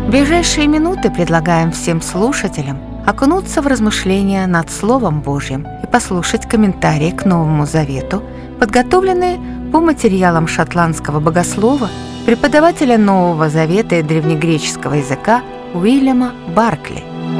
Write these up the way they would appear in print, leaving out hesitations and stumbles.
В ближайшие минуты предлагаем всем слушателям окунуться в размышления над Словом Божьим и послушать комментарии к Новому Завету, подготовленные по материалам шотландского богослова, преподавателя Нового Завета и древнегреческого языка Уильяма Баркли.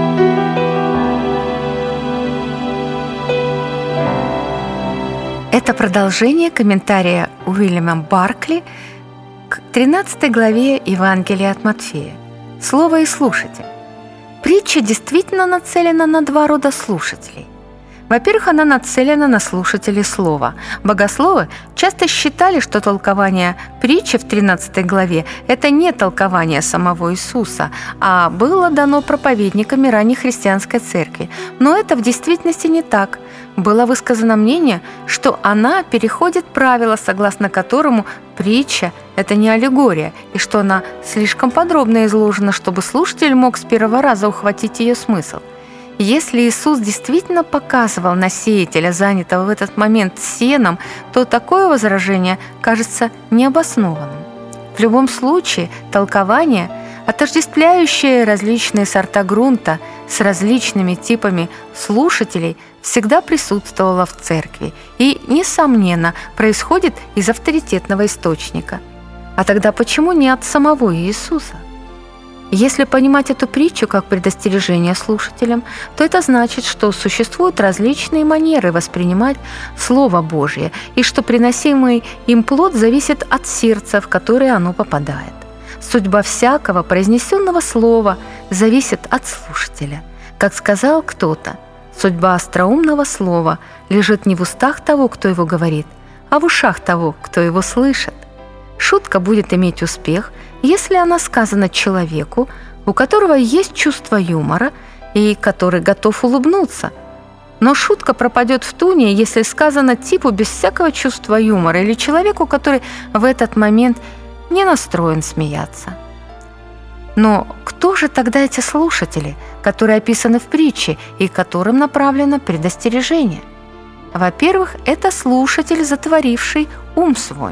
Это продолжение комментария Уильяма Баркли к 13 главе Евангелия от Матфея. Слово и слушатель. Притча действительно нацелена на два рода слушателей. Во-первых, она нацелена на слушателей слова. Богословы часто считали, что толкование притчи в 13 главе – это не толкование самого Иисуса, а было дано проповедниками ранней христианской церкви. Но это в действительности не так. Было высказано мнение, что она переходит правило, согласно которому притча – это не аллегория, и что она слишком подробно изложена, чтобы слушатель мог с первого раза ухватить ее смысл. Если Иисус действительно показывал на сеятеля, занятого в этот момент сеном, то такое возражение кажется необоснованным. В любом случае, толкование, отождествляющее различные сорта грунта с различными типами слушателей, всегда присутствовало в церкви и, несомненно, происходит из авторитетного источника. А тогда почему не от самого Иисуса? Если понимать эту притчу как предостережение слушателям, то это значит, что существуют различные манеры воспринимать Слово Божье, и что приносимый им плод зависит от сердца, в которое оно попадает. Судьба всякого произнесенного слова зависит от слушателя. Как сказал кто-то, судьба остроумного слова лежит не в устах того, кто его говорит, а в ушах того, кто его слышит. Шутка будет иметь успех, если она сказана человеку, у которого есть чувство юмора и который готов улыбнуться. Но шутка пропадет в туне, если сказана типу без всякого чувства юмора или человеку, который в этот момент не настроен смеяться. Но кто же тогда эти слушатели, которые описаны в притче и которым направлено предостережение? Во-первых, это слушатель, затворивший ум свой.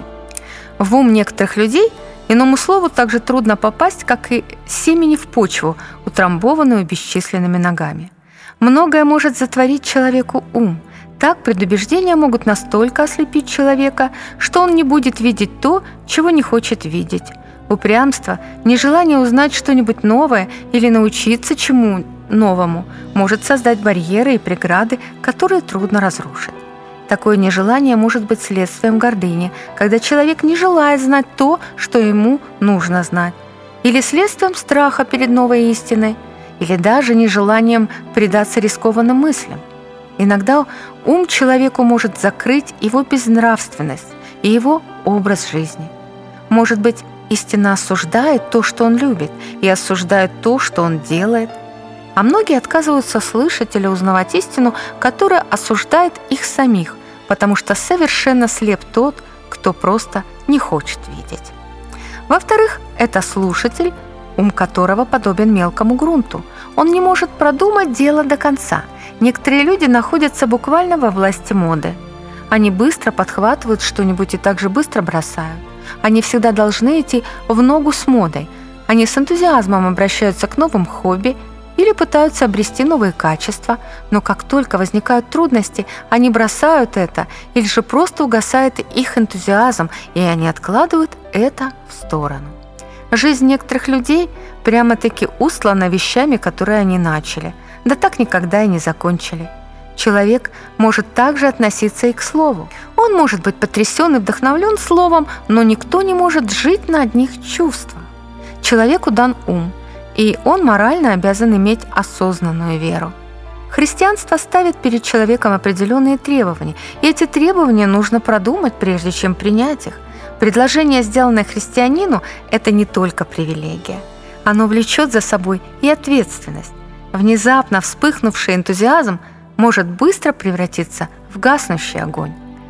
В ум некоторых людей иному слову так же трудно попасть, как и семени в почву, утрамбованную бесчисленными ногами. Многое может затворить человеку ум. Так предубеждения могут настолько ослепить человека, что он не будет видеть то, чего не хочет видеть. Упрямство, нежелание узнать что-нибудь новое или научиться чему новому может создать барьеры и преграды, которые трудно разрушить. Такое нежелание может быть следствием гордыни, когда человек не желает знать то, что ему нужно знать, или следствием страха перед новой истиной, или даже нежеланием предаться рискованным мыслям. Иногда ум человеку может закрыть его безнравственность и его образ жизни. Может быть, истина осуждает то, что он любит, и осуждает то, что он делает. А многие отказываются слышать или узнавать истину, которая осуждает их самих, потому что совершенно слеп тот, кто просто не хочет видеть. Во-вторых, это слушатель, ум которого подобен мелкому грунту. Он не может продумать дело до конца. Некоторые люди находятся буквально во власти моды. Они быстро подхватывают что-нибудь и также быстро бросают. Они всегда должны идти в ногу с модой. Они с энтузиазмом обращаются к новым хобби или пытаются обрести новые качества, но как только возникают трудности, они бросают это, или же просто угасает их энтузиазм, и они откладывают это в сторону. Жизнь некоторых людей прямо-таки устлана вещами, которые они начали, да так никогда и не закончили. Человек может также относиться и к слову. Он может быть потрясен и вдохновлен словом, но никто не может жить на одних чувствах. Человеку дан ум, и он морально обязан иметь осознанную веру. Христианство ставит перед человеком определенные требования, и эти требования нужно продумать, прежде чем принять их. Предложение, сделанное христианину, это не только привилегия. Оно влечет за собой и ответственность. Внезапно вспыхнувший энтузиазм может быстро превратиться в гаснущий огонь.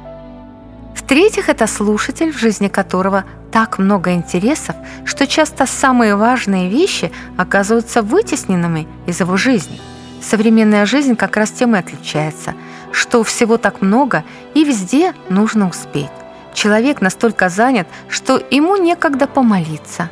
В-третьих, это слушатель, в жизни которого так много интересов, что часто самые важные вещи оказываются вытесненными из его жизни. Современная жизнь как раз тем и отличается, что всего так много и везде нужно успеть. Человек настолько занят, что ему некогда помолиться.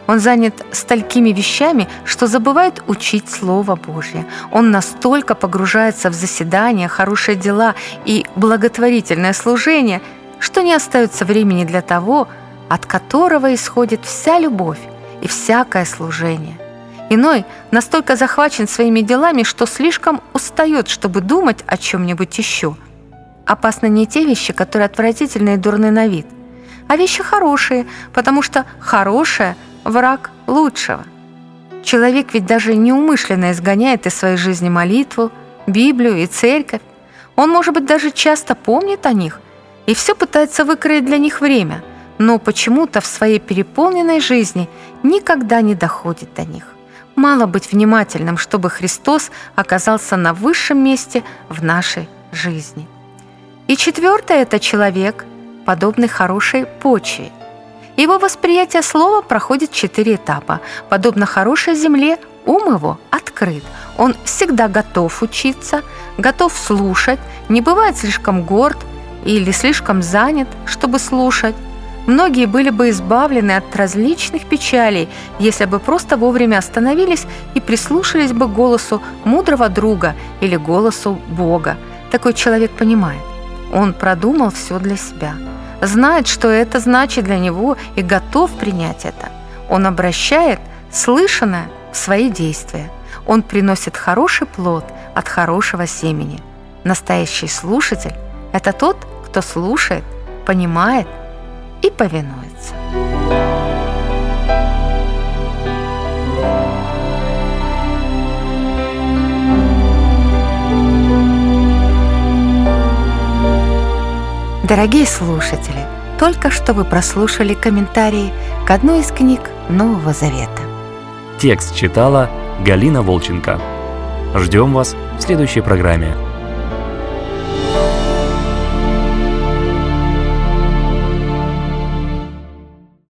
Он занят столькими вещами, что забывает учить Слово Божье. Он настолько погружается в заседания, хорошие дела и благотворительное служение, что не остается времени для того, от которого исходит вся любовь и всякое служение. Иной настолько захвачен своими делами, что слишком устает, чтобы думать о чем-нибудь еще. Опасны не те вещи, которые отвратительны и дурны на вид, а вещи хорошие, потому что хорошее – враг лучшего. Человек ведь даже неумышленно изгоняет из своей жизни молитву, Библию и церковь. Он, может быть, даже часто помнит о них и все пытается выкроить для них время, но почему-то в своей переполненной жизни никогда не доходит до них. Мало быть внимательным, чтобы Христос оказался на высшем месте в нашей жизни. И четвертое – это человек, подобный хорошей почве. Его восприятие слова проходит 4 этапа. Подобно хорошей земле, ум его открыт. Он всегда готов учиться, готов слушать, не бывает слишком горд или слишком занят, чтобы слушать. Многие были бы избавлены от различных печалей, если бы просто вовремя остановились и прислушались бы к голосу мудрого друга или голосу Бога. Такой человек понимает. Он продумал все для себя. Знает, что это значит для него, и готов принять это. Он обращает слышанное в свои действия. Он приносит хороший плод от хорошего семени. Настоящий слушатель – это тот, кто слушает, понимает и повинуется. Дорогие слушатели, только что вы прослушали комментарии к одной из книг Нового Завета. Текст читала Галина Волченко. Ждем вас в следующей программе.